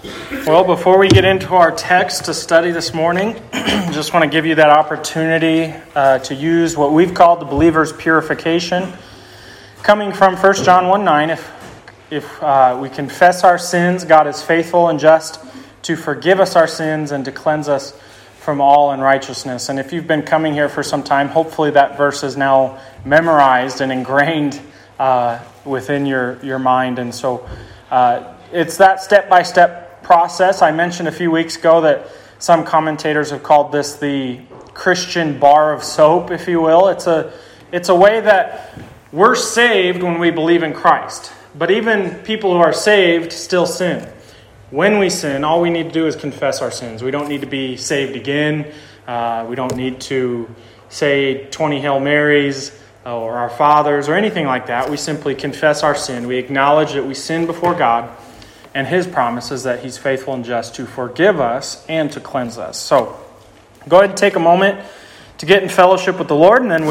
Well, before we get into our text to study this morning, just want to give you that opportunity to use what we've called the believer's purification. Coming from 1 John 1:9, if we confess our sins, God is faithful and just to forgive us our sins and to cleanse us from all unrighteousness. And if you've been coming here for some time, hopefully that verse is now memorized and ingrained within your mind. And so it's that step-by-step process. I mentioned a few weeks ago that some commentators have called this the Christian bar of soap, if you will. It's a way that we're saved when we believe in Christ. But even people who are saved still sin. When we sin, all we need to do is confess our sins. We don't need to be saved again. We don't need to say 20 Hail Marys or Our Fathers or anything like that. We simply confess our sin. We acknowledge that we sin before God. And His promise is that He's faithful and just to forgive us and to cleanse us. So, go ahead and take a moment to get in fellowship with the Lord, and then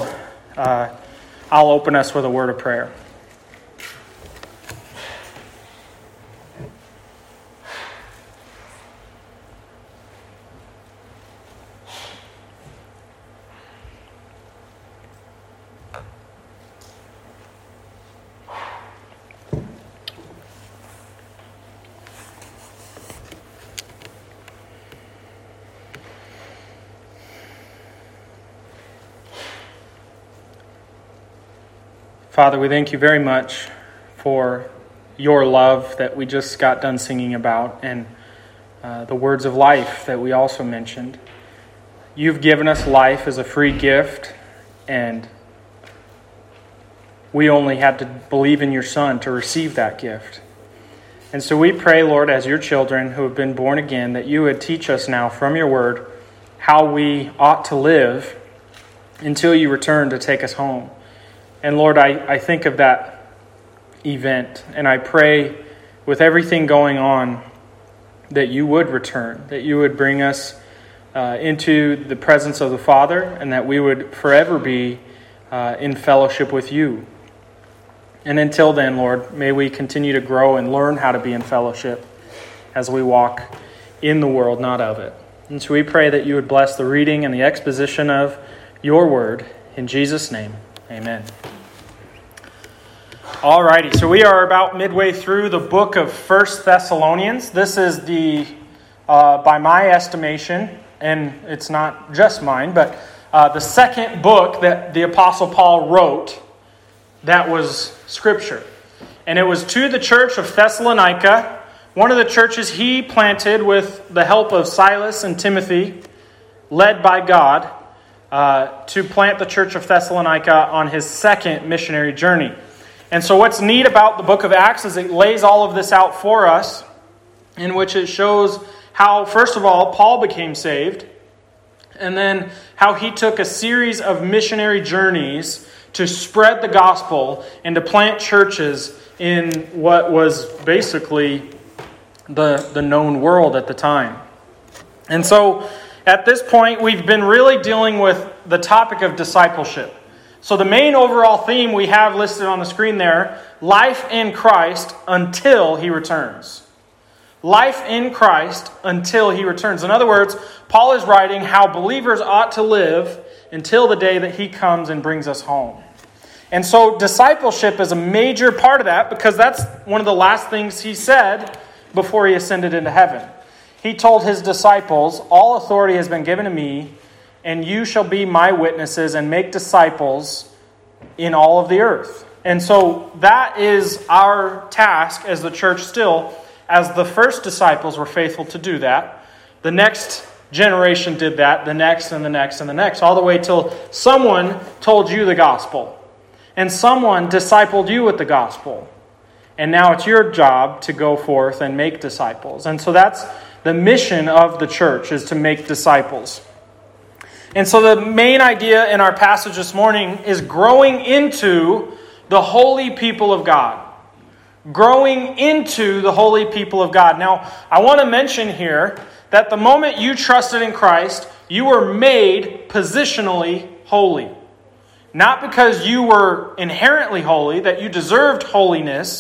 I'll open us with a word of prayer. Father, we thank you very much for your love that we just got done singing about and the words of life that we also mentioned. You've given us life as a free gift, and we only had to believe in your Son to receive that gift. And so we pray, Lord, as your children who have been born again, that you would teach us now from your word how we ought to live until you return to take us home. And Lord, I think of that event, and I pray with everything going on that you would return, that you would bring us into the presence of the Father, and that we would forever be in fellowship with you. And until then, Lord, may we continue to grow and learn how to be in fellowship as we walk in the world, not of it. And so we pray that you would bless the reading and the exposition of your word. In Jesus' name, amen. Alrighty, so we are about midway through the book of 1 Thessalonians. This is by my estimation, and it's not just mine, but the second book that the Apostle Paul wrote that was Scripture. And it was to the church of Thessalonica, one of the churches he planted with the help of Silas and Timothy, led by God, to plant the church of Thessalonica on his second missionary journey. And so what's neat about the book of Acts is it lays all of this out for us, in which it shows how, first of all, Paul became saved, and then how he took a series of missionary journeys to spread the gospel and to plant churches in what was basically the known world at the time. And so at this point, we've been really dealing with the topic of discipleship. So the main overall theme we have listed on the screen there, life in Christ until He returns. Life in Christ until He returns. In other words, Paul is writing how believers ought to live until the day that He comes and brings us home. And so discipleship is a major part of that, because that's one of the last things He said before He ascended into heaven. He told His disciples, "All authority has been given to me, and you shall be my witnesses and make disciples in all of the earth." And so that is our task as the church still, as the first disciples were faithful to do that. The next generation did that, the next and the next and the next, all the way till someone told you the gospel. And someone discipled you with the gospel. And now it's your job to go forth and make disciples. And so that's the mission of the church, is to make disciples. And so the main idea in our passage this morning is growing into the holy people of God. Growing into the holy people of God. Now, I want to mention here that the moment you trusted in Christ, you were made positionally holy. Not because you were inherently holy, that you deserved holiness,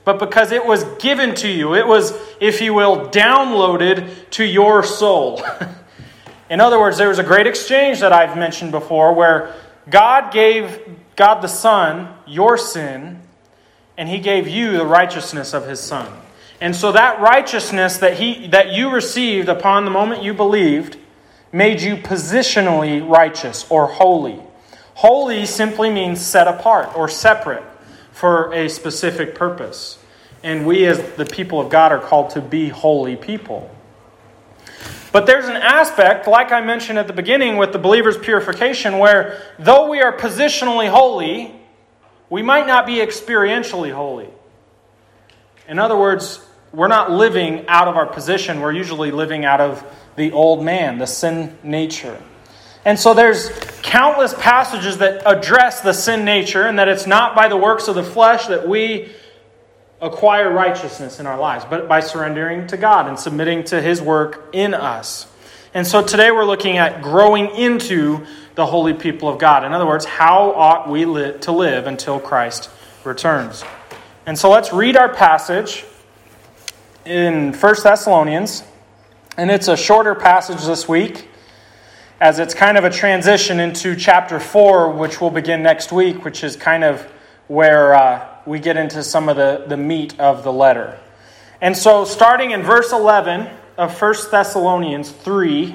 but because it was given to you. It was, if you will, downloaded to your soul. In other words, there was a great exchange that I've mentioned before where God gave God the Son your sin, and He gave you the righteousness of His Son. And so that righteousness that you received upon the moment you believed made you positionally righteous or holy. Holy simply means set apart or separate for a specific purpose. And we as the people of God are called to be holy people. But there's an aspect, like I mentioned at the beginning with the believer's purification, where though we are positionally holy, we might not be experientially holy. In other words, we're not living out of our position. We're usually living out of the old man, the sin nature. And so there's countless passages that address the sin nature and that it's not by the works of the flesh that we acquire righteousness in our lives, but by surrendering to God and submitting to His work in us. And so today we're looking at growing into the holy people of God. In other words, how ought we to live until Christ returns? And so let's read our passage in 1 Thessalonians. And it's a shorter passage this week, as it's kind of a transition into chapter 4, which will begin next week, which is kind of where we get into some of the meat of the letter. And so starting in verse 11 of 1 Thessalonians 3,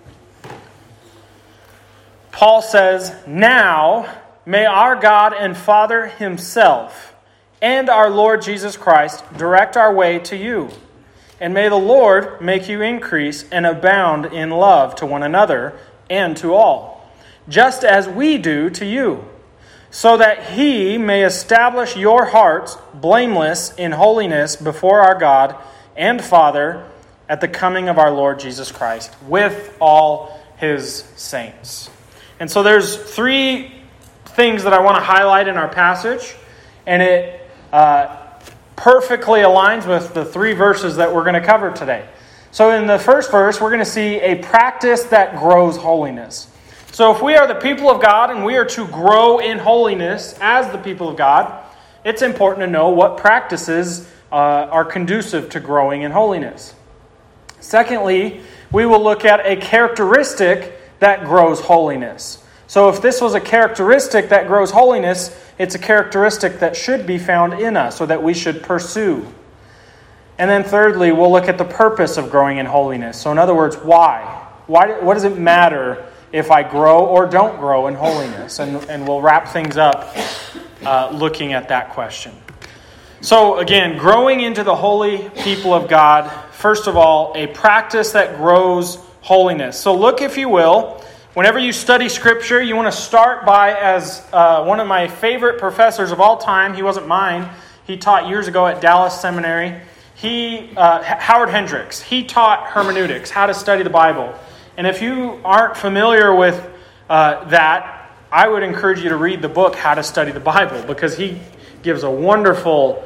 Paul says, "Now may our God and Father Himself and our Lord Jesus Christ direct our way to you. And may the Lord make you increase and abound in love to one another and to all, just as we do to you, so that He may establish your hearts blameless in holiness before our God and Father at the coming of our Lord Jesus Christ with all His saints." And so there's three things that I want to highlight in our passage, and it perfectly aligns with the three verses that we're going to cover today. So in the first verse, we're going to see a practice that grows holiness. So if we are the people of God and we are to grow in holiness as the people of God, it's important to know what practices are conducive to growing in holiness. Secondly, we will look at a characteristic that grows holiness. So if this was a characteristic that grows holiness, it's a characteristic that should be found in us, or that we should pursue. And then thirdly, we'll look at the purpose of growing in holiness. So in other words, why? What does it matter if I grow or don't grow in holiness? And we'll wrap things up looking at that question. So again, growing into the holy people of God, first of all, a practice that grows holiness. So look, if you will, whenever you study Scripture, you want to start by, as one of my favorite professors of all time, he wasn't mine, he taught years ago at Dallas Seminary, Howard Hendricks. He taught hermeneutics, how to study the Bible. And if you aren't familiar with that, I would encourage you to read the book, How to Study the Bible, because he gives a wonderful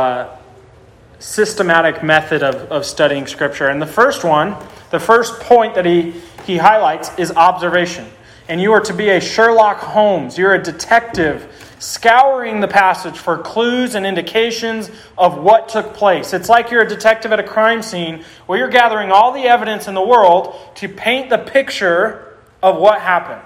systematic method of studying Scripture. And the first point that he highlights is observation. And you are to be a Sherlock Holmes. You're a detective scouring the passage for clues and indications of what took place. It's like you're a detective at a crime scene where you're gathering all the evidence in the world to paint the picture of what happened.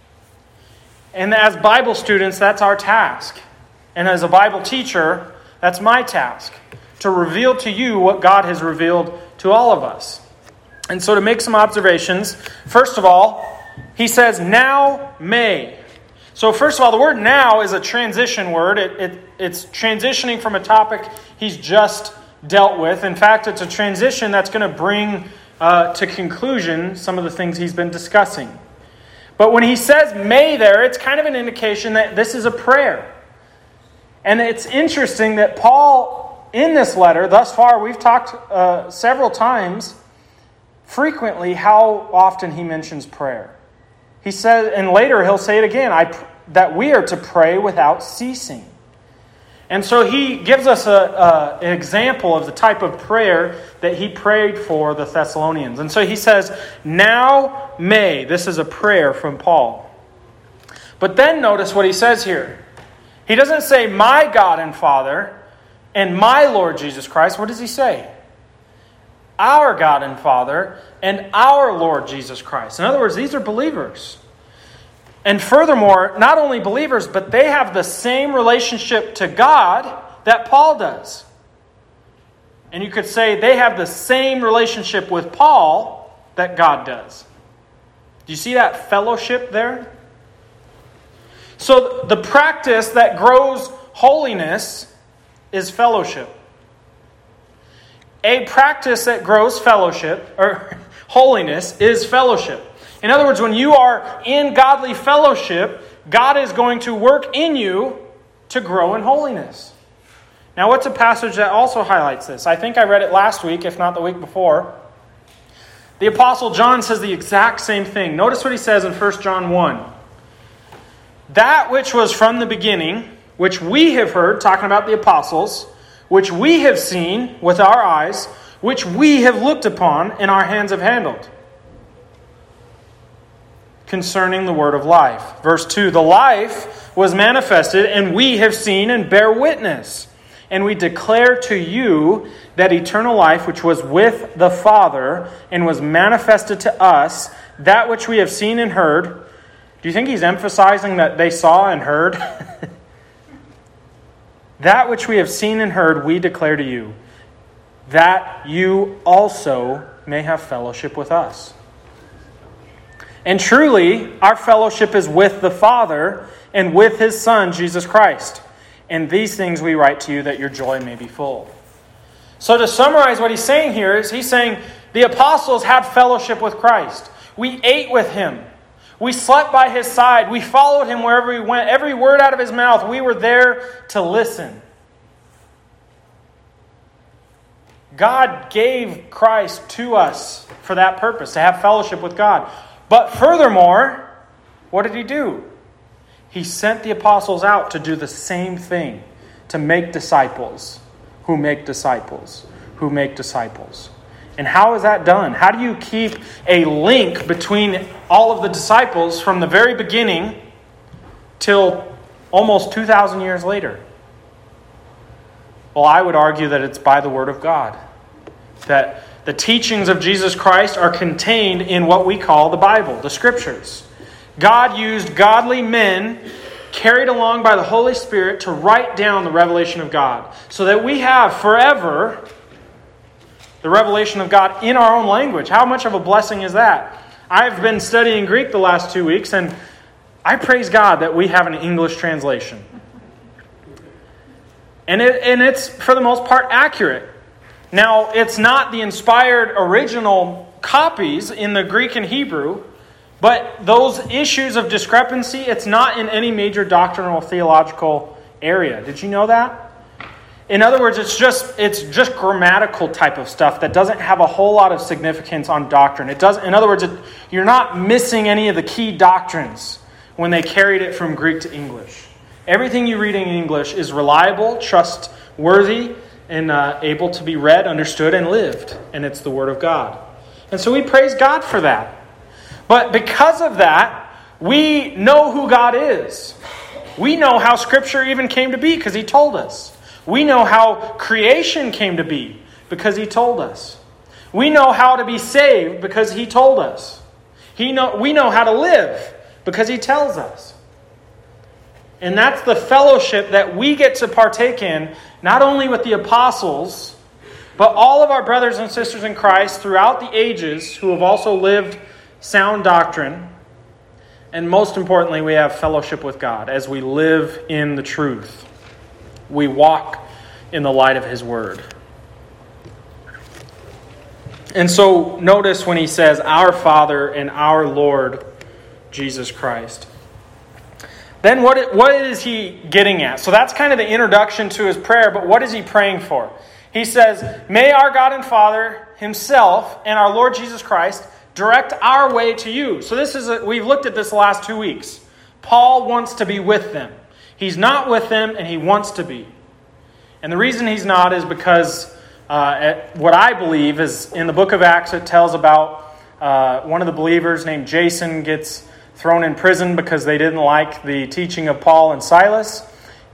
And as Bible students, that's our task. And as a Bible teacher, that's my task, to reveal to you what God has revealed to all of us. And so to make some observations, first of all, he says, "Now may." So first of all, the word "now" is a transition word. It's transitioning from a topic he's just dealt with. In fact, it's a transition that's going to bring to conclusion some of the things he's been discussing. But when he says "may" there, it's kind of an indication that this is a prayer. And it's interesting that Paul, in this letter, thus far, we've talked several times, frequently, how often he mentions prayer. He said, and later he'll say it again, that we are to pray without ceasing. And so he gives us an example of the type of prayer that he prayed for the Thessalonians. And so he says, "Now may." This is a prayer from Paul. But then notice what he says here. He doesn't say, "My God and Father." and my Lord Jesus Christ, what does he say? Our God and Father and our Lord Jesus Christ. In other words, these are believers. And furthermore, not only believers, but they have the same relationship to God that Paul does. And you could say they have the same relationship with Paul that God does. Do you see that fellowship there? So the practice that grows holiness is fellowship. A practice that grows fellowship, or holiness, is fellowship. In other words, when you are in godly fellowship, God is going to work in you to grow in holiness. Now, what's a passage that also highlights this? I think I read it last week, if not the week before. The Apostle John says the exact same thing. Notice what he says in 1 John 1. That which was from the beginning, which we have heard, talking about the apostles, which we have seen with our eyes, which we have looked upon and our hands have handled, concerning the word of life. Verse 2, the life was manifested, and we have seen and bear witness. And we declare to you that eternal life which was with the Father and was manifested to us, that which we have seen and heard. Do you think he's emphasizing that they saw and heard? That which we have seen and heard, we declare to you, that you also may have fellowship with us. And truly, our fellowship is with the Father and with His Son, Jesus Christ. And these things we write to you, that your joy may be full. So to summarize what he's saying here is, he's saying the apostles had fellowship with Christ. We ate with Him. We slept by His side. We followed Him wherever He went. Every word out of His mouth, we were there to listen. God gave Christ to us for that purpose, to have fellowship with God. But furthermore, what did He do? He sent the apostles out to do the same thing, to make disciples who make disciples who make disciples. And how is that done? How do you keep a link between all of the disciples from the very beginning till almost 2,000 years later? Well, I would argue that it's by the Word of God. That the teachings of Jesus Christ are contained in what we call the Bible, the Scriptures. God used godly men carried along by the Holy Spirit to write down the revelation of God, so that we have forever the revelation of God in our own language. How much of a blessing is that? I've been studying Greek the last 2 weeks, and I praise God that we have an English translation. And it's, for the most part, accurate. Now, it's not the inspired original copies in the Greek and Hebrew, but those issues of discrepancy, it's not in any major doctrinal theological area. Did you know that? In other words, it's just grammatical type of stuff that doesn't have a whole lot of significance on doctrine. In other words, you're not missing any of the key doctrines when they carried it from Greek to English. Everything you read in English is reliable, trustworthy, and able to be read, understood, and lived. And it's the Word of God. And so we praise God for that. But because of that, we know who God is. We know how Scripture even came to be because He told us. We know how creation came to be because He told us. We know how to be saved because He told us. We know how to live because He tells us. And that's the fellowship that we get to partake in, not only with the apostles, but all of our brothers and sisters in Christ throughout the ages who have also lived sound doctrine. And most importantly, we have fellowship with God as we live in the truth. We walk in the light of His Word. And so notice when he says, our Father and our Lord Jesus Christ. Then what is he getting at? So that's kind of the introduction to his prayer, but what is he praying for? He says, may our God and Father Himself and our Lord Jesus Christ direct our way to you. So we've looked at this the last 2 weeks. Paul wants to be with them. He's not with them, and he wants to be. And the reason he's not is because what I believe is in the book of Acts, it tells about one of the believers named Jason gets thrown in prison because they didn't like the teaching of Paul and Silas.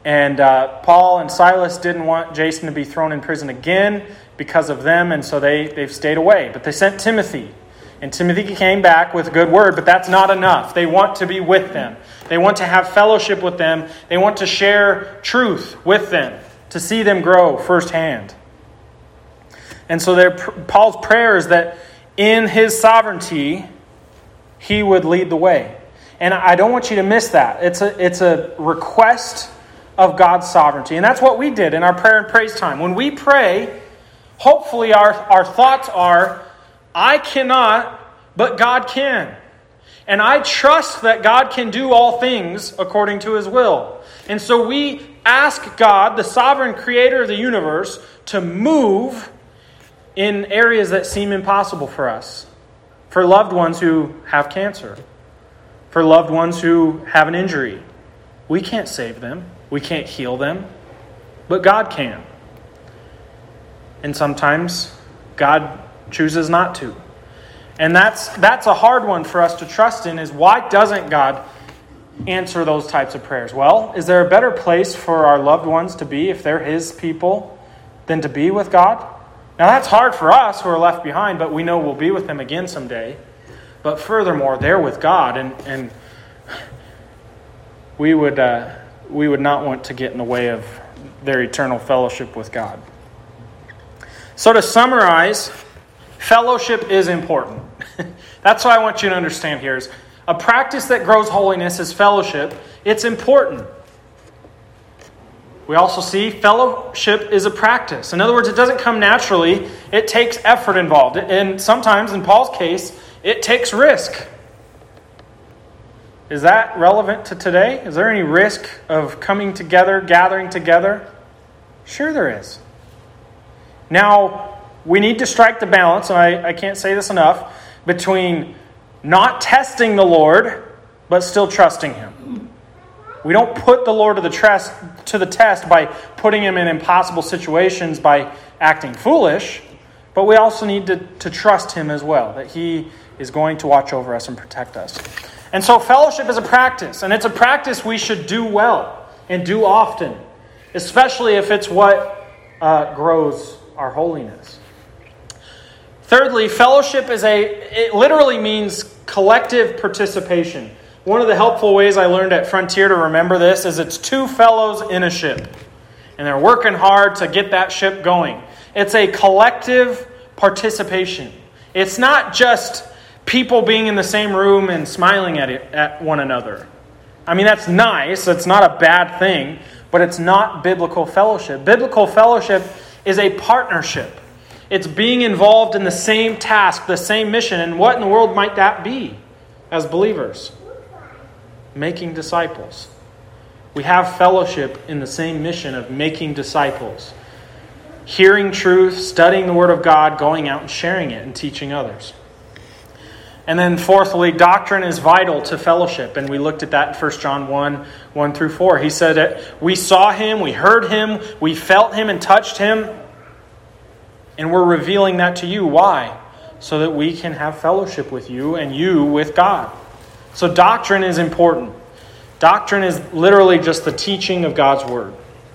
And Paul and Silas didn't want Jason to be thrown in prison again because of them, and so they've stayed away. But they sent Timothy. And Timothy came back with a good word, but that's not enough. They want to be with them. They want to have fellowship with them. They want to share truth with them, to see them grow firsthand. And so Paul's prayer is that in his sovereignty, he would lead the way. And I don't want you to miss that. It's a request of God's sovereignty. And that's what we did in our prayer and praise time. When we pray, hopefully our thoughts are, I cannot, but God can. And I trust that God can do all things according to His will. And so we ask God, the sovereign creator of the universe, to move in areas that seem impossible for us. For loved ones who have cancer. For loved ones who have an injury. We can't save them. We can't heal them. But God can. And sometimes God chooses not to. And that's a hard one for us to trust in, is why doesn't God answer those types of prayers? Well, is there a better place for our loved ones to be if they're His people than to be with God? Now that's hard for us who are left behind, but we know we'll be with them again someday. But furthermore, they're with God, and we would not want to get in the way of their eternal fellowship with God. So to summarize, fellowship is important. That's what I want you to understand here. Is a practice that grows holiness is fellowship. It's important. We also see fellowship is a practice. In other words, it doesn't come naturally. It takes effort involved. And sometimes, in Paul's case, it takes risk. Is that relevant to today? Is there any risk of coming together, gathering together? Sure there is. Now, we need to strike the balance, and I can't say this enough, between not testing the Lord, but still trusting Him. We don't put the Lord to the test by putting Him in impossible situations by acting foolish, but we also need to trust Him as well, that He is going to watch over us and protect us. And so fellowship is a practice, and it's a practice we should do well and do often, especially if it's what grows our holiness. Thirdly, fellowship it literally means collective participation. One of the helpful ways I learned at Frontier to remember this is it's two fellows in a ship. And they're working hard to get that ship going. It's a collective participation. It's not just people being in the same room and smiling at one another. I mean, that's nice. It's not a bad thing. But it's not biblical fellowship. Biblical fellowship is a partnership. It's being involved in the same task, the same mission. And what in the world might that be as believers? Making disciples. We have fellowship in the same mission of making disciples. Hearing truth, studying the Word of God, going out and sharing it and teaching others. And then fourthly, doctrine is vital to fellowship. And we looked at that in 1 John 1 through 4. He said that we saw Him, we heard Him, we felt Him and touched Him. And we're revealing that to you. Why? So that we can have fellowship with you and you with God. So doctrine is important. Doctrine is literally just the teaching of God's Word.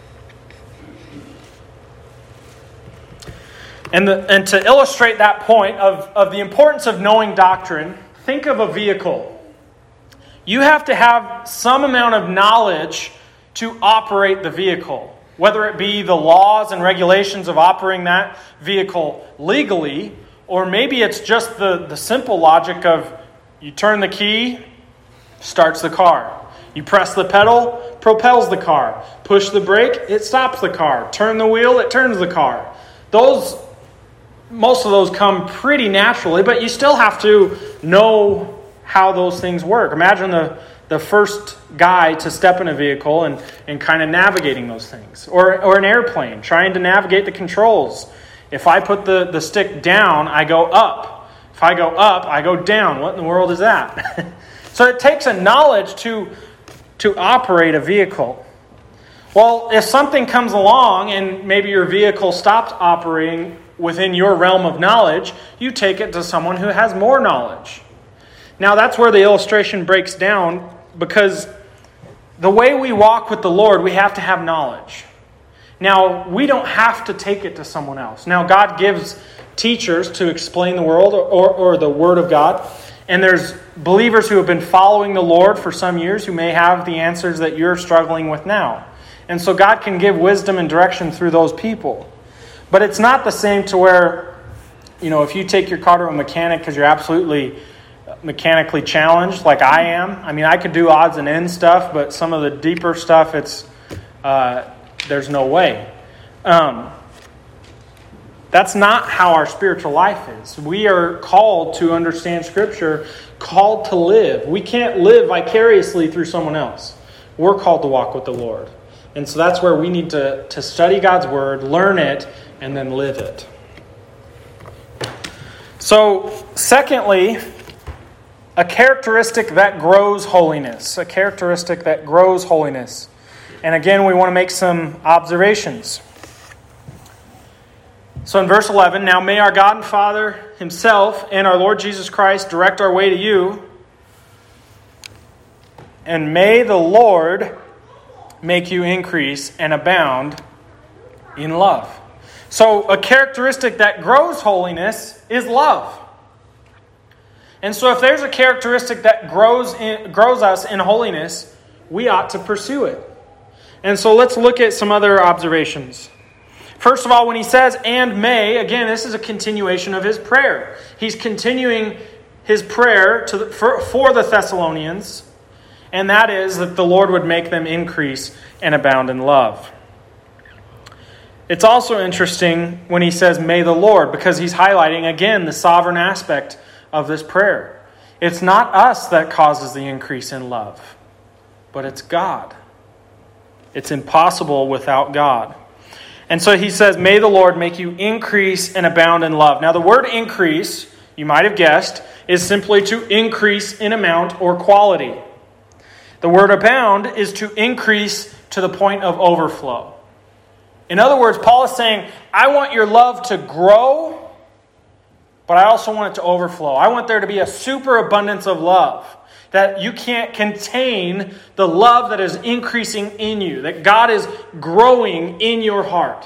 And to illustrate that point of the importance of knowing doctrine, think of a vehicle. You have to have some amount of knowledge to operate the vehicle. Whether it be the laws and regulations of operating that vehicle legally, or maybe it's just the simple logic of you turn the key, starts the car. You press the pedal, propels the car. Push the brake, it stops the car. Turn the wheel, it turns the car. Most of those come pretty naturally, but you still have to know how those things work. Imagine the first guy to step in a vehicle and kind of navigating those things. Or an airplane, trying to navigate the controls. If I put the stick down, I go up. If I go up, I go down. What in the world is that? So it takes a knowledge to operate a vehicle. Well, if something comes along and maybe your vehicle stops operating within your realm of knowledge, you take it to someone who has more knowledge. Now that's where the illustration breaks down, because the way we walk with the Lord, we have to have knowledge. Now, we don't have to take it to someone else. Now, God gives teachers to explain the world or the Word of God. And there's believers who have been following the Lord for some years who may have the answers that you're struggling with now. And so God can give wisdom and direction through those people. But it's not the same to where, if you take your car to a mechanic because you're absolutely mechanically challenged like I am. I mean, I could do odds and ends stuff, but some of the deeper stuff, there's no way. That's not how our spiritual life is. We are called to understand Scripture, called to live. We can't live vicariously through someone else. We're called to walk with the Lord. And so that's where we need to study God's Word, learn it, and then live it. So, secondly, a characteristic that grows holiness. A characteristic that grows holiness. And again, we want to make some observations. So in verse 11, now may our God and Father Himself and our Lord Jesus Christ direct our way to you. And may the Lord make you increase and abound in love. So a characteristic that grows holiness is love. And so if there's a characteristic that grows us in holiness, we ought to pursue it. And so let's look at some other observations. First of all, when he says, and may, again, this is a continuation of his prayer. He's continuing his prayer for the Thessalonians, and that is that the Lord would make them increase and abound in love. It's also interesting when he says, may the Lord, because he's highlighting, again, the sovereign aspect of this prayer. It's not us that causes the increase in love, but it's God. It's impossible without God. And so he says, may the Lord make you increase and abound in love. Now the word increase, you might have guessed, is simply to increase in amount or quality. The word abound is to increase to the point of overflow. In other words, Paul is saying, I want your love to grow, but I also want it to overflow. I want there to be a superabundance of love. That you can't contain the love that is increasing in you. That God is growing in your heart.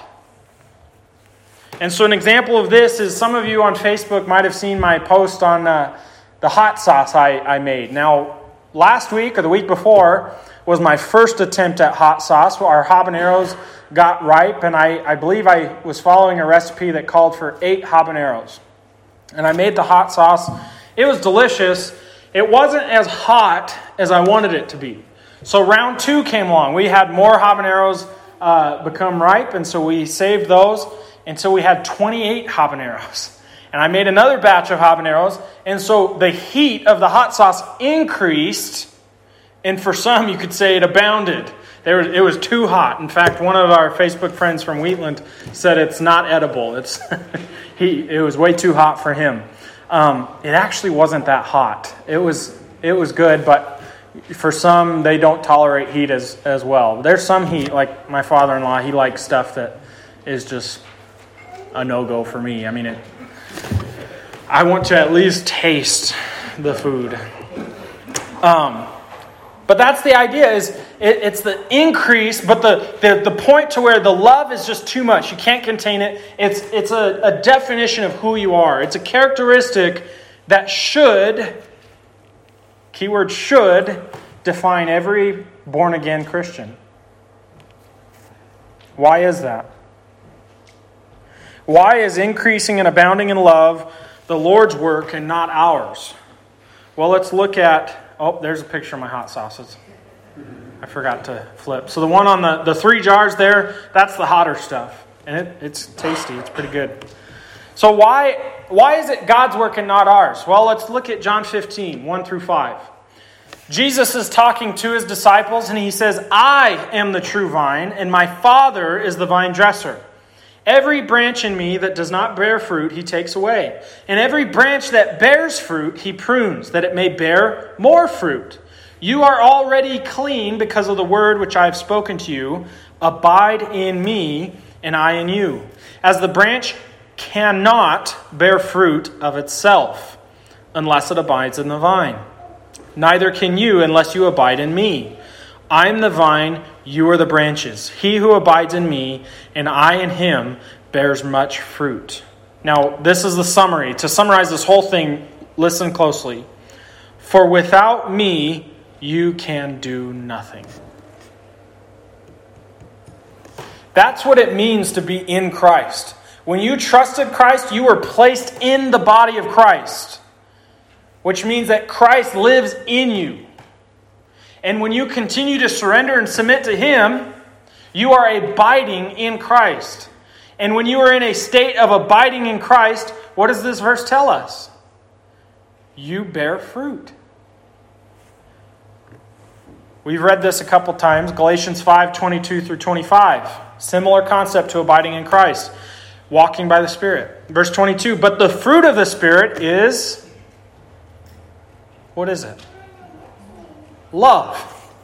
And so an example of this is some of you on Facebook might have seen my post on the hot sauce I made. Now, last week or the week before was my first attempt at hot sauce. Our habaneros got ripe, and I believe I was following a recipe that called for 8 habaneros. And I made the hot sauce. It was delicious. It wasn't as hot as I wanted it to be. So round 2 came along. We had more habaneros become ripe, and so we saved those until we had 28 habaneros. And I made another batch of habaneros, and so the heat of the hot sauce increased, and for some you could say it abounded. It was too hot. In fact, one of our Facebook friends from Wheatland said it's not edible. It was way too hot for him. It actually wasn't that hot. It was good, but for some, they don't tolerate heat as well. There's some heat, like my father-in-law, he likes stuff that is just a no-go for me. I mean, I want to at least taste the food. But that's the idea, is it's the increase, but the point to where the love is just too much. You can't contain it. It's a definition of who you are. It's a characteristic that should, keyword should, define every born-again Christian. Why is that? Why is increasing and abounding in love the Lord's work and not ours? Well, let's look at... Oh, there's a picture of my hot sauces. I forgot to flip. So the one on the 3 jars there, that's the hotter stuff. And it's tasty. It's pretty good. So why is it God's work and not ours? Well, let's look at John 15, 1 through 5. Jesus is talking to his disciples, and he says, I am the true vine, and my Father is the vine dresser. Every branch in me that does not bear fruit, he takes away. And every branch that bears fruit, he prunes, that it may bear more fruit. You are already clean because of the word which I have spoken to you. Abide in me, and I in you. As the branch cannot bear fruit of itself, unless it abides in the vine. Neither can you unless you abide in me. I am the vine, you are the branches. He who abides in me, and I in him, bears much fruit. Now, this is the summary. To summarize this whole thing, listen closely. For without me, you can do nothing. That's what it means to be in Christ. When you trusted Christ, you were placed in the body of Christ, which means that Christ lives in you. And when you continue to surrender and submit to Him, you are abiding in Christ. And when you are in a state of abiding in Christ, what does this verse tell us? You bear fruit. We've read this a couple times. Galatians 5:22 through 25. Similar concept to abiding in Christ. Walking by the Spirit. Verse 22. But the fruit of the Spirit is... What is it? Love.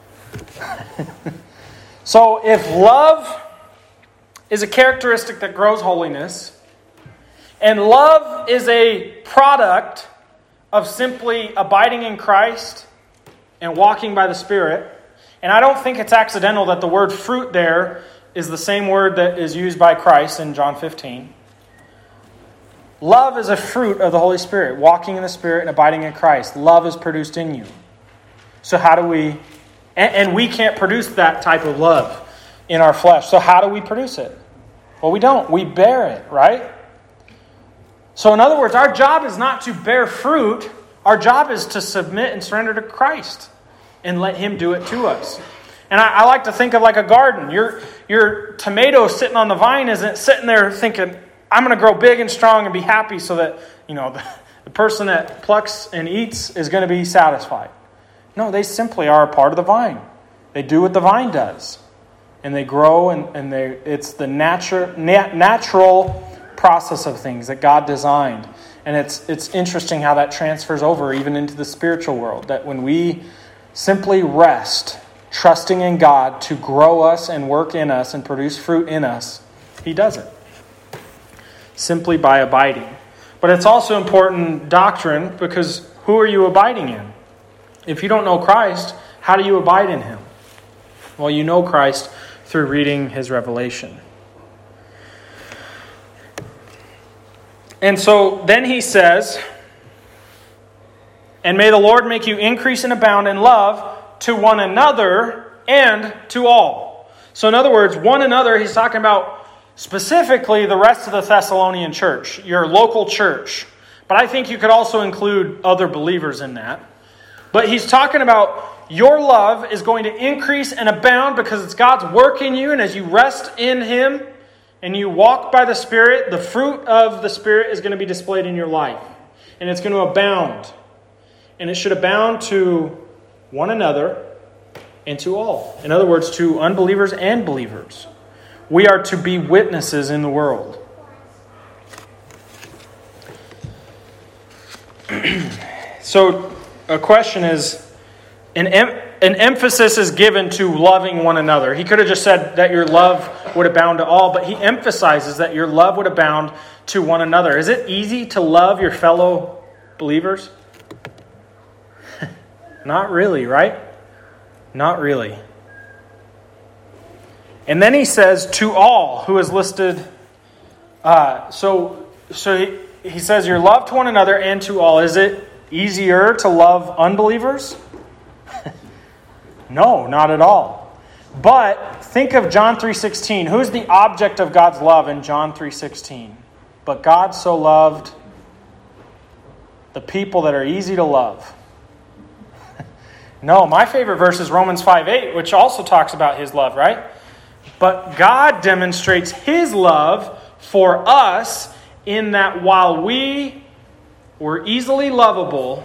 So if love is a characteristic that grows holiness, and love is a product of simply abiding in Christ and walking by the Spirit, and I don't think it's accidental that the word fruit there is the same word that is used by Christ in John 15. Love is a fruit of the Holy Spirit, walking in the Spirit and abiding in Christ. Love is produced in you. So how do we... And we can't produce that type of love in our flesh. So how do we produce it? Well, we don't. We bear it, right? So in other words, our job is not to bear fruit. Our job is to submit and surrender to Christ and let Him do it to us. And I like to think of like a garden. Your tomato sitting on the vine isn't sitting there thinking, I'm going to grow big and strong and be happy so that, the person that plucks and eats is going to be satisfied. No, they simply are a part of the vine. They do what the vine does. And they grow, and it's the natural process of things that God designed. And it's interesting how that transfers over even into the spiritual world. That when we simply rest, trusting in God to grow us and work in us and produce fruit in us, He does it. Simply by abiding. But it's also important doctrine, because who are you abiding in? If you don't know Christ, how do you abide in Him? Well, you know Christ through reading His revelation. And so then he says, and may the Lord make you increase and abound in love to one another and to all. So in other words, one another, he's talking about specifically the rest of the Thessalonian church, your local church. But I think you could also include other believers in that. But he's talking about your love is going to increase and abound because it's God's work in you. And as you rest in Him and you walk by the Spirit, the fruit of the Spirit is going to be displayed in your life. And it's going to abound. And it should abound to one another and to all. In other words, to unbelievers and believers. We are to be witnesses in the world. So, a question is, an emphasis is given to loving one another. He could have just said that your love would abound to all, but he emphasizes that your love would abound to one another. Is it easy to love your fellow believers? Not really, right? Not really. And then he says, to all, who is listed. So he says, your love to one another and to all. Is it easier to love unbelievers? No, not at all. But think of John 3:16. Who's the object of God's love in John 3:16? But God so loved the people that are easy to love. No, my favorite verse is Romans 5:8, which also talks about His love, right? But God demonstrates His love for us in that while we were easily lovable,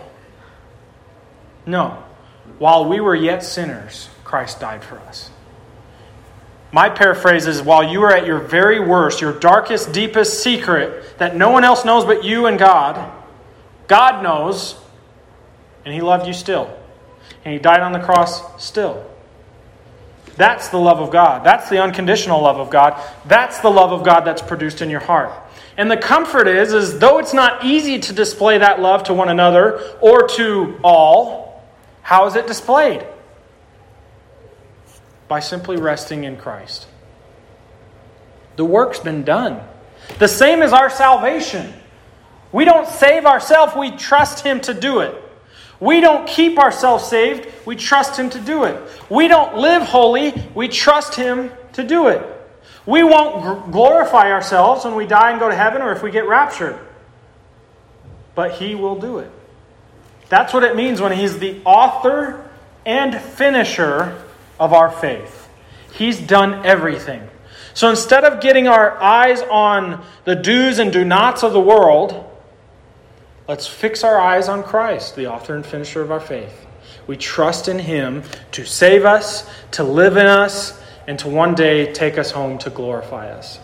while we were yet sinners, Christ died for us. My paraphrase is, while you were at your very worst, your darkest, deepest secret that no one else knows but you and God, God knows, and He loved you still. And He died on the cross still. That's the love of God. That's the unconditional love of God. That's the love of God that's produced in your heart. And the comfort is though it's not easy to display that love to one another or to all, how is it displayed? by simply resting in Christ. The work's been done. The same as our salvation. We don't save ourselves, we trust Him to do it. We don't keep ourselves saved, we trust Him to do it. We don't live holy, we trust Him to do it. We won't glorify ourselves when we die and go to heaven or if we get raptured. But He will do it. That's what it means when He's the author and finisher of our faith. He's done everything. So instead of getting our eyes on the do's and do-nots of the world, let's fix our eyes on Christ, the author and finisher of our faith. We trust in Him to save us, to live in us, and to one day take us home to glorify us.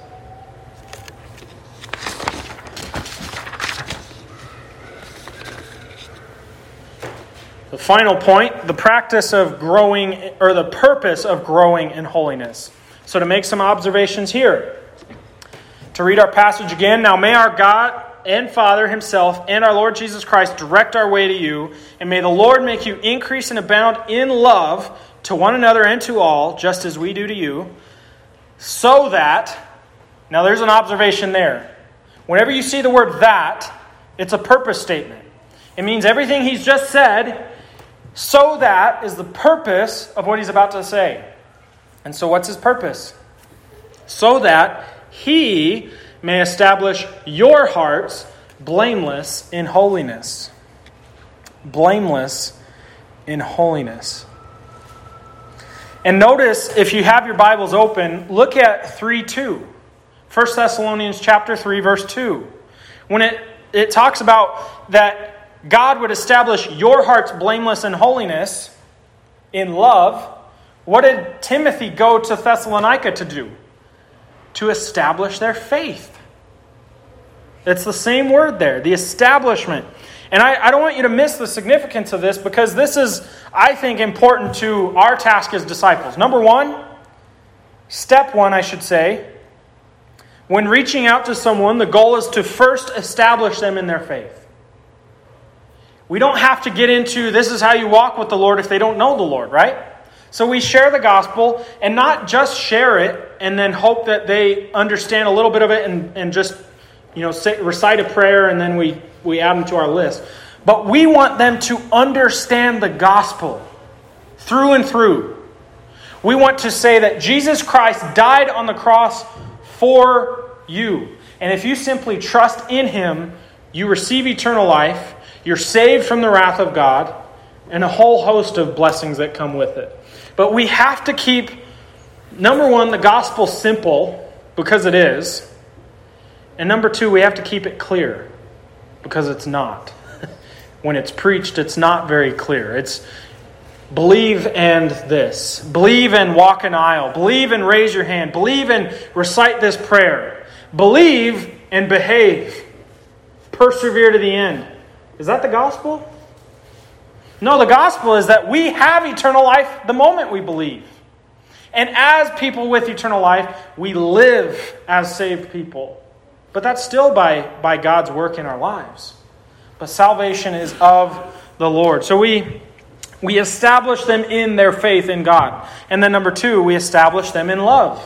The final point, the practice of growing, or the purpose of growing in holiness. So to make some observations here, to read our passage again, now may our God and Father Himself and our Lord Jesus Christ direct our way to you, and may the Lord make you increase and abound in love to one another and to all, just as we do to you, so that, now there's an observation there. Whenever you see the word that, it's a purpose statement. It means everything He's just said, so that is the purpose of what He's about to say. And so what's His purpose? So that He may establish your hearts blameless in holiness. Blameless in holiness. And notice, if you have your Bibles open, look at 3:2. 1 Thessalonians chapter 3, verse 2. When it talks about that God would establish your hearts blameless in holiness, in love, what did Timothy go to Thessalonica to do? To establish their faith. It's the same word there, the establishment. And I don't want you to miss the significance of this, because this is, I think, important to our task as disciples. Step one, I should say, when reaching out to someone, the goal is to first establish them in their faith. We don't have to get into this is how you walk with the Lord if they don't know the Lord, right? So we share the gospel, and not just share it and then hope that they understand a little bit of it and just recite a prayer and then we add them to our list. But we want them to understand the gospel through and through. We want to say that Jesus Christ died on the cross for you. And if you simply trust in Him, you receive eternal life, you're saved from the wrath of God, and a whole host of blessings that come with it. But we have to keep, number one, the gospel simple, because it is. And number two, we have to keep it clear, because it's not. When it's preached, it's not very clear. It's believe and this. Believe and walk an aisle. Believe and raise your hand. Believe and recite this prayer. Believe and behave. Persevere to the end. Is that the gospel? No, the gospel is that we have eternal life the moment we believe. And as people with eternal life, we live as saved people. But that's still by God's work in our lives. But salvation is of the Lord. So we establish them in their faith in God. And then number two, we establish them in love.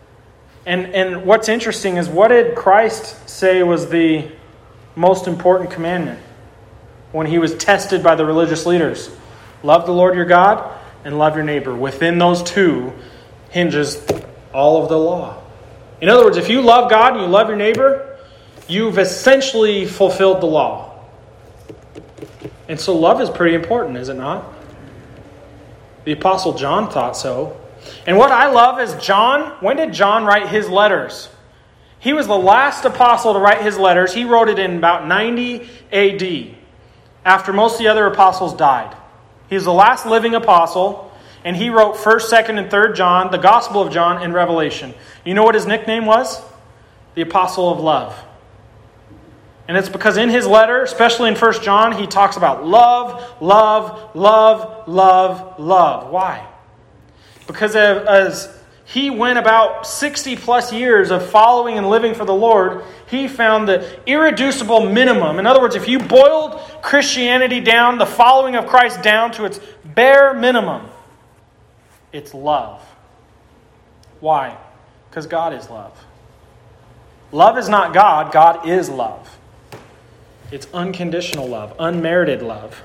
And what's interesting is, what did Christ say was the most important commandment when He was tested by the religious leaders? Love the Lord your God and love your neighbor. Within those two hinges all of the law. In other words, if you love God and you love your neighbor, you've essentially fulfilled the law. And so love is pretty important, is it not? The Apostle John thought so. And what I love is when did John write his letters? He was the last apostle to write his letters. He wrote it in about 90 AD, after most of the other apostles died. He was the last living apostle, and he wrote 1st, 2nd, and 3rd John, the Gospel of John, and Revelation. You know what his nickname was? The Apostle of Love. And it's because in his letter, especially in 1 John, he talks about love, love, love, love, love. Why? Because as he went about 60 plus years of following and living for the Lord, he found the irreducible minimum. In other words, if you boiled Christianity down, the following of Christ down to its bare minimum, it's love. Why? Because God is love. Love is not God. God is love. It's unconditional love, unmerited love.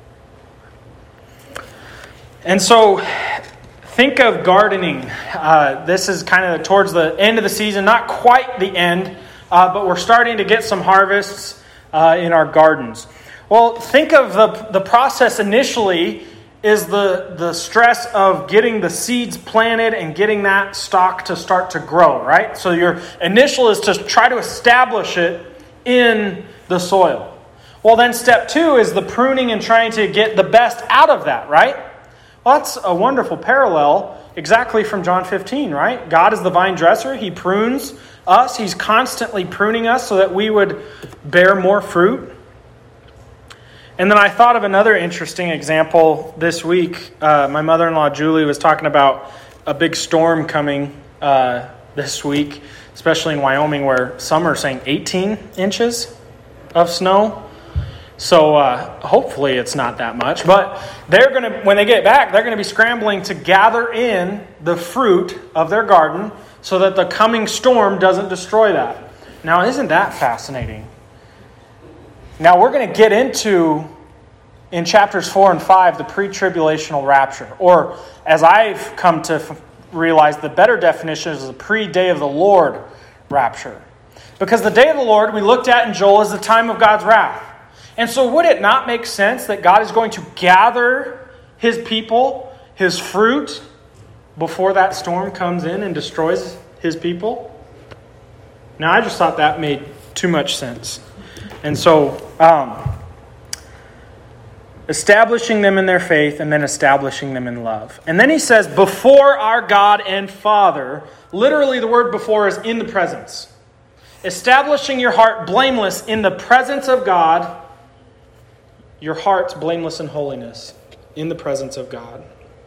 And so, think of gardening. This is kind of towards the end of the season, not quite the end, but we're starting to get some harvests in our gardens. Well, think of the process initially is the stress of getting the seeds planted and getting that stock to start to grow, right? So your initial is to try to establish it in the soil. Well, then step 2 is the pruning and trying to get the best out of that, right? Well, that's a wonderful parallel exactly from John 15, right? God is the vine dresser. He prunes us. He's constantly pruning us so that we would bear more fruit. And then I thought of another interesting example this week. My mother-in-law, Julie, was talking about a big storm coming this week, especially in Wyoming, where some are saying 18 inches of snow. So hopefully it's not that much. But they're going to, when they get back, they're going to be scrambling to gather in the fruit of their garden so that the coming storm doesn't destroy that. Now, isn't that fascinating? Now, we're going to get into, in chapters 4 and 5, the pre-tribulational rapture. Or, as I've come to realize, the better definition is the pre-day of the Lord rapture. Because the day of the Lord, we looked at in Joel, is the time of God's wrath. And so would it not make sense that God is going to gather His people, His fruit, before that storm comes in and destroys His people? Now, I just thought that made too much sense. And so, establishing them in their faith and then establishing them in love. And then he says, before our God and Father. Literally, the word before is in the presence. Establishing your heart blameless in the presence of God. Your heart's blameless in holiness in the presence of God.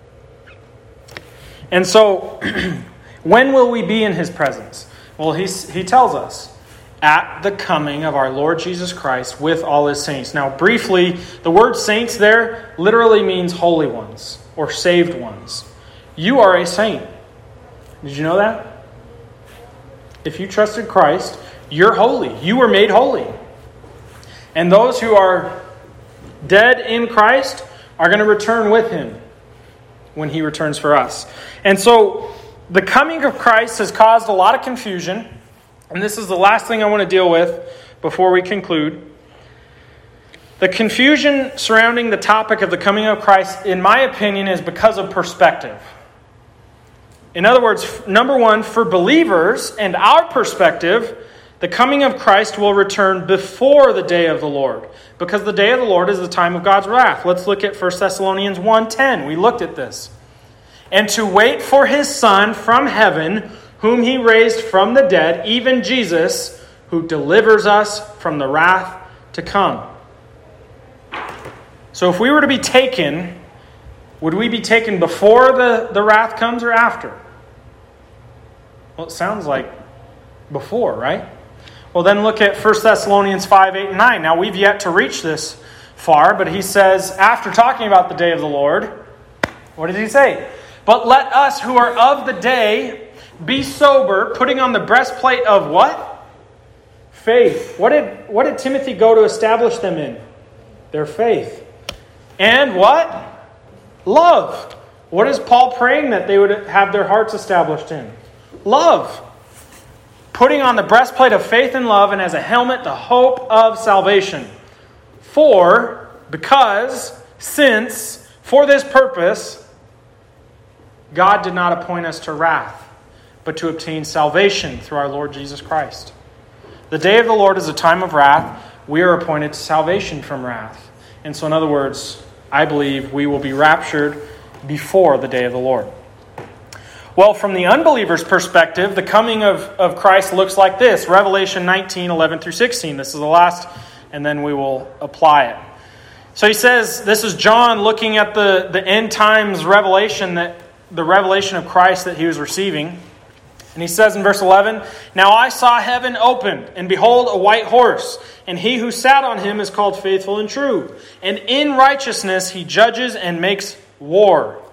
And so, when will we be in His presence? Well, he tells us, at the coming of our Lord Jesus Christ with all His saints. Now, briefly, the word saints there literally means holy ones or saved ones. You are a saint. Did you know that? If you trusted Christ, you're holy. You were made holy. And those who are dead in Christ are going to return with Him when He returns for us. And so, the coming of Christ has caused a lot of confusion. And this is the last thing I want to deal with before we conclude. The confusion surrounding the topic of the coming of Christ, in my opinion, is because of perspective. In other words, number one, for believers and our perspective, the coming of Christ will return before the day of the Lord. Because the day of the Lord is the time of God's wrath. Let's look at 1 Thessalonians 1:10. We looked at this. And to wait for His Son from heaven, whom He raised from the dead, even Jesus, who delivers us from the wrath to come. So if we were to be taken, would we be taken before the wrath comes or after? Well, it sounds like before, right? Well, then look at 1 Thessalonians 5, 8, and 9. Now, we've yet to reach this far, but he says, after talking about the day of the Lord, what did he say? But let us who are of the day be sober, putting on the breastplate of what? Faith. What did Timothy go to establish them in? Their faith. And what? Love. What is Paul praying that they would have their hearts established in? Love. Putting on the breastplate of faith and love, and as a helmet, the hope of salvation. Because, since, for this purpose, God did not appoint us to wrath, but to obtain salvation through our Lord Jesus Christ. The day of the Lord is a time of wrath. We are appointed to salvation from wrath. And so, in other words, I believe we will be raptured before the day of the Lord. Well, from the unbeliever's perspective, the coming of Christ looks like this. Revelation 19, 11 through 16. This is the last, and then we will apply it. So he says, this is John looking at the end times revelation, the revelation of Christ that he was receiving. And he says in verse 11, Now I saw heaven opened, and behold, a white horse, and he who sat on him is called Faithful and True. And in righteousness he judges and makes war.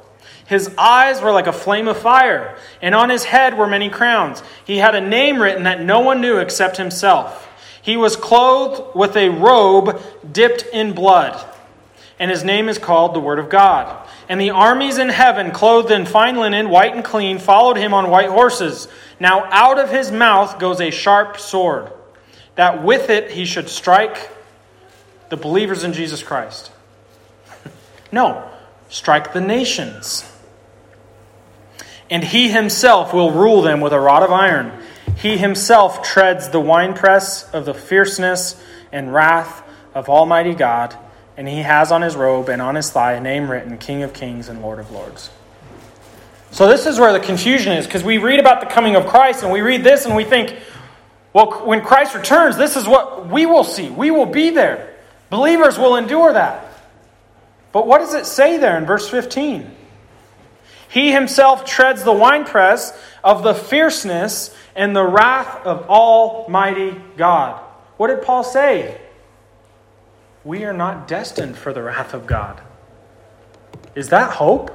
His eyes were like a flame of fire, and on his head were many crowns. He had a name written that no one knew except himself. He was clothed with a robe dipped in blood, and his name is called the Word of God. And the armies in heaven, clothed in fine linen, white and clean, followed him on white horses. Now out of his mouth goes a sharp sword, that with it he should strike the believers in Jesus Christ. No, strike the nations. And he himself will rule them with a rod of iron. He himself treads the winepress of the fierceness and wrath of Almighty God. And he has on his robe and on his thigh a name written, King of Kings and Lord of Lords. So this is where the confusion is, because we read about the coming of Christ and we read this and we think, well, when Christ returns, this is what we will see. We will be there. Believers will endure that. But what does it say there in verse 15? He himself treads the winepress of the fierceness and the wrath of Almighty God. What did Paul say? We are not destined for the wrath of God. Is that hope?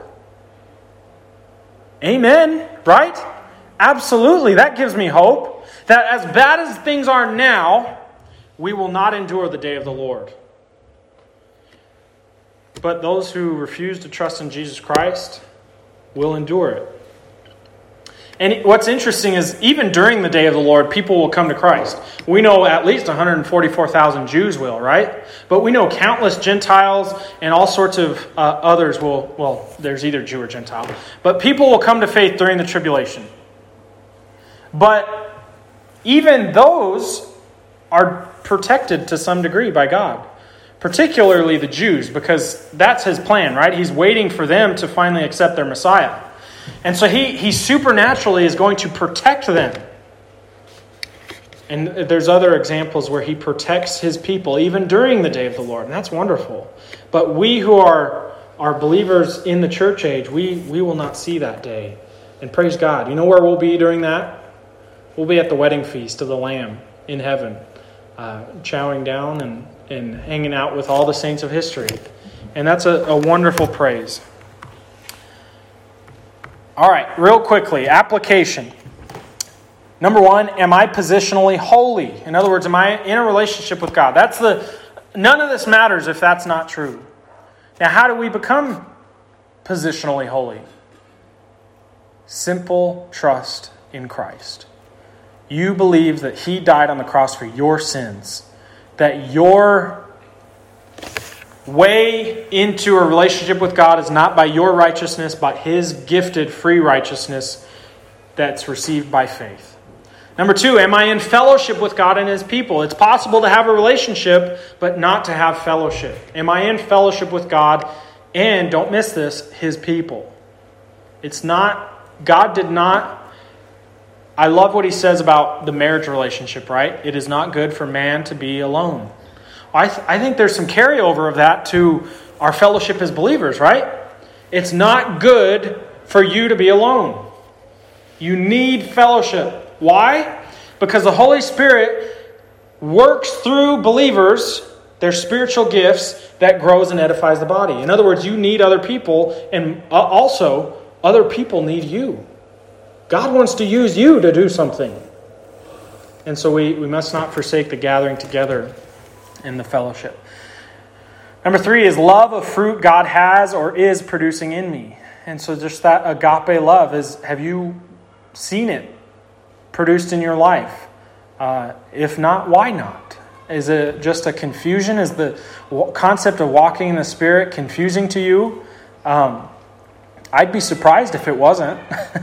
Amen, right? Absolutely, that gives me hope. That as bad as things are now, we will not endure the day of the Lord. But those who refuse to trust in Jesus Christ will endure it. And what's interesting is even during the day of the Lord, people will come to Christ. We know at least 144,000 Jews will, right? But we know countless Gentiles and all sorts of others will, well, there's either Jew or Gentile. But people will come to faith during the tribulation. But even those are protected to some degree by God. Particularly the Jews, because that's his plan, right? He's waiting for them to finally accept their Messiah. And so he supernaturally is going to protect them. And there's other examples where he protects his people even during the day of the Lord. And that's wonderful. But we who are believers in the church age, we will not see that day. And praise God. You know where we'll be during that? We'll be at the wedding feast of the Lamb in heaven, chowing down and hanging out with all the saints of history. And that's a wonderful praise. All right, real quickly, application. Number one, am I positionally holy? In other words, am I in a relationship with God? None of this matters if that's not true. Now, how do we become positionally holy? Simple trust in Christ. You believe that He died on the cross for your sins, that your way into a relationship with God is not by your righteousness, but His gifted free righteousness that's received by faith. Number two, am I in fellowship with God and His people? It's possible to have a relationship, but not to have fellowship. Am I in fellowship with God and, don't miss this, His people? God did not... I love what He says about the marriage relationship, right? It is not good for man to be alone. I think there's some carryover of that to our fellowship as believers, right? It's not good for you to be alone. You need fellowship. Why? Because the Holy Spirit works through believers, their spiritual gifts, that grows and edifies the body. In other words, you need other people, and also other people need you. God wants to use you to do something. And so we must not forsake the gathering together in the fellowship. Number three is love a fruit God has or is producing in me. And so just that agape love is, have you seen it produced in your life? If not, why not? Is it just a confusion? Is the concept of walking in the Spirit confusing to you? I'd be surprised if it wasn't.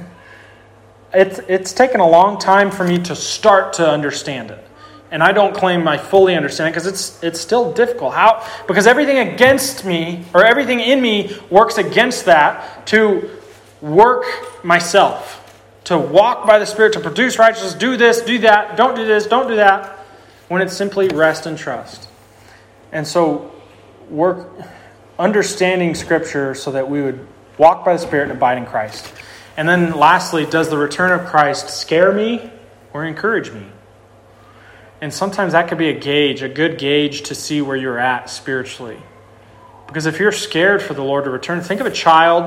It's taken a long time for me to start to understand it. And I don't claim I fully understand it because it's still difficult. How? Because everything against me, or everything in me, works against that to work myself. To walk by the Spirit, to produce righteousness, do this, do that, don't do this, don't do that. When it's simply rest and trust. And so work understanding Scripture so that we would walk by the Spirit and abide in Christ. And then lastly, does the return of Christ scare me or encourage me? And sometimes that could be a good gauge to see where you're at spiritually. Because if you're scared for the Lord to return, think of a child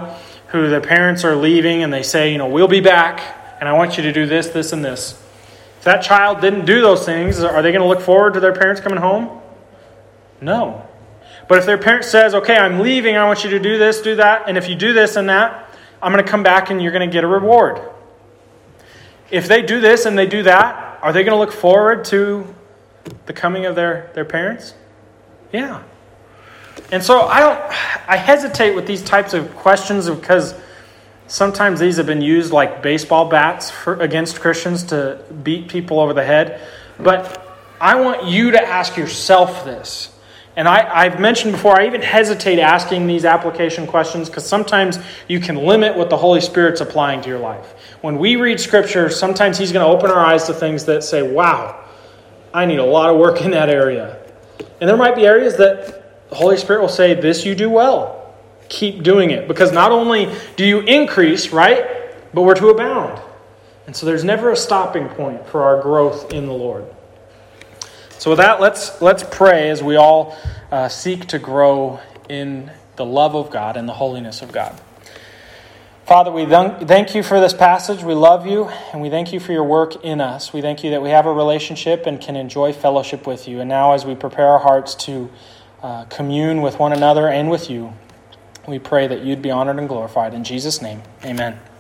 who their parents are leaving and they say, we'll be back and I want you to do this, this, and this. If that child didn't do those things, are they going to look forward to their parents coming home? No. But if their parent says, okay, I'm leaving, I want you to do this, do that, and if you do this and that, I'm going to come back and you're going to get a reward. If they do this and they do that, are they going to look forward to the coming of their parents? Yeah. And so I hesitate with these types of questions because sometimes these have been used like baseball bats against Christians to beat people over the head. But I want you to ask yourself this. And I've mentioned before, I even hesitate asking these application questions because sometimes you can limit what the Holy Spirit's applying to your life. When we read Scripture, sometimes He's going to open our eyes to things that say, wow, I need a lot of work in that area. And there might be areas that the Holy Spirit will say, this you do well. Keep doing it. Because not only do you increase, right, but we're to abound. And so there's never a stopping point for our growth in the Lord. So with that, let's pray as we all seek to grow in the love of God and the holiness of God. Father, we thank you for this passage. We love you, and we thank you for your work in us. We thank you that we have a relationship and can enjoy fellowship with you. And now as we prepare our hearts to commune with one another and with you, we pray that you'd be honored and glorified. In Jesus' name, amen.